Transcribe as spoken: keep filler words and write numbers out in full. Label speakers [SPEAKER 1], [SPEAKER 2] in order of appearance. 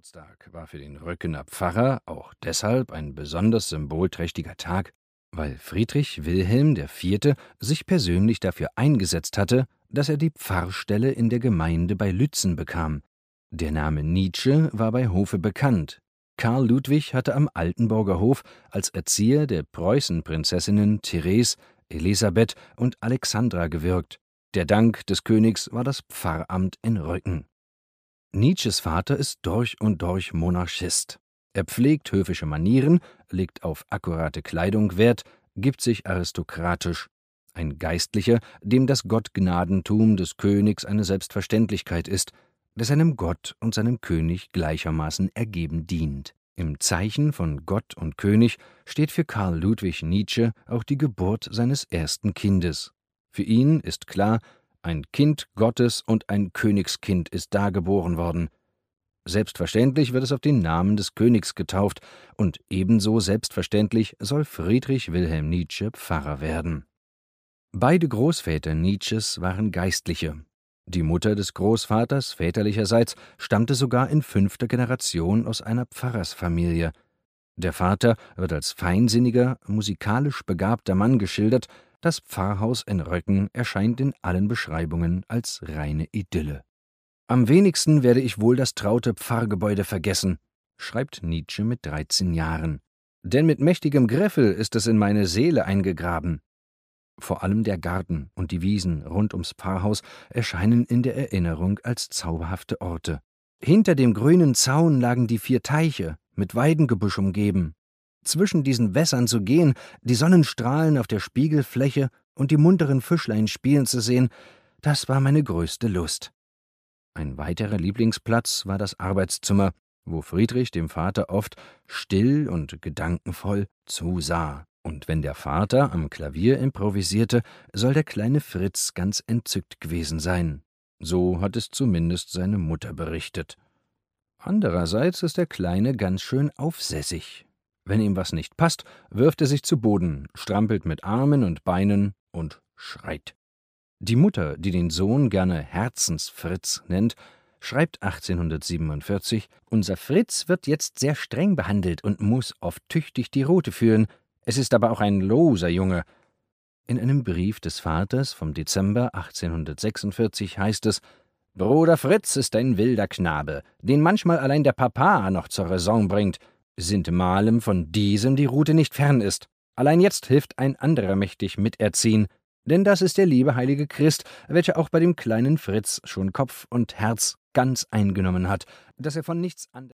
[SPEAKER 1] Geburtstag war für den Röckener Pfarrer auch deshalb ein besonders symbolträchtiger Tag, weil Friedrich Wilhelm der Vierte sich persönlich dafür eingesetzt hatte, dass er die Pfarrstelle in der Gemeinde bei Lützen bekam. Der Name Nietzsche war bei Hofe bekannt. Karl Ludwig hatte am Altenburger Hof als Erzieher der Preußenprinzessinnen Therese, Elisabeth und Alexandra gewirkt. Der Dank des Königs war das Pfarramt in Röcken. Nietzsches Vater ist durch und durch Monarchist. Er pflegt höfische Manieren, legt auf akkurate Kleidung Wert, gibt sich aristokratisch. Ein Geistlicher, dem das Gottgnadentum des Königs eine Selbstverständlichkeit ist, der seinem Gott und seinem König gleichermaßen ergeben dient. Im Zeichen von Gott und König steht für Karl Ludwig Nietzsche auch die Geburt seines ersten Kindes. Für ihn ist klar, ein Kind Gottes und ein Königskind ist da geboren worden. Selbstverständlich wird es auf den Namen des Königs getauft, und ebenso selbstverständlich soll Friedrich Wilhelm Nietzsche Pfarrer werden. Beide Großväter Nietzsches waren Geistliche. Die Mutter des Großvaters väterlicherseits stammte sogar in fünfter Generation aus einer Pfarrersfamilie. Der Vater wird als feinsinniger, musikalisch begabter Mann geschildert. Das Pfarrhaus in Röcken erscheint in allen Beschreibungen als reine Idylle. »Am wenigsten werde ich wohl das traute Pfarrgebäude vergessen«, schreibt Nietzsche mit dreizehn Jahren. »Denn mit mächtigem Griffel ist es in meine Seele eingegraben.« Vor allem der Garten und die Wiesen rund ums Pfarrhaus erscheinen in der Erinnerung als zauberhafte Orte. Hinter dem grünen Zaun lagen die vier Teiche, mit Weidengebüsch umgeben. Zwischen diesen Wässern zu gehen, die Sonnenstrahlen auf der Spiegelfläche und die munteren Fischlein spielen zu sehen, das war meine größte Lust. Ein weiterer Lieblingsplatz war das Arbeitszimmer, wo Friedrich dem Vater oft still und gedankenvoll zusah. Und wenn der Vater am Klavier improvisierte, soll der kleine Fritz ganz entzückt gewesen sein. So hat es zumindest seine Mutter berichtet. Andererseits ist der Kleine ganz schön aufsässig. Wenn ihm was nicht passt, wirft er sich zu Boden, strampelt mit Armen und Beinen und schreit. Die Mutter, die den Sohn gerne Herzensfritz nennt, schreibt achtzehnhundertsiebenundvierzig: »Unser Fritz wird jetzt sehr streng behandelt und muss oft tüchtig die Rute führen. Es ist aber auch ein loser Junge.« In einem Brief des Vaters vom Dezember achtzehnhundertsechsundvierzig heißt es: »Bruder Fritz ist ein wilder Knabe, den manchmal allein der Papa noch zur Raison bringt, sintemalem von diesem die Rute nicht fern ist. Allein jetzt hilft ein anderer mächtig miterziehen, denn das ist der liebe heilige Christ, welcher auch bei dem kleinen Fritz schon Kopf und Herz ganz eingenommen hat, dass er von nichts anderem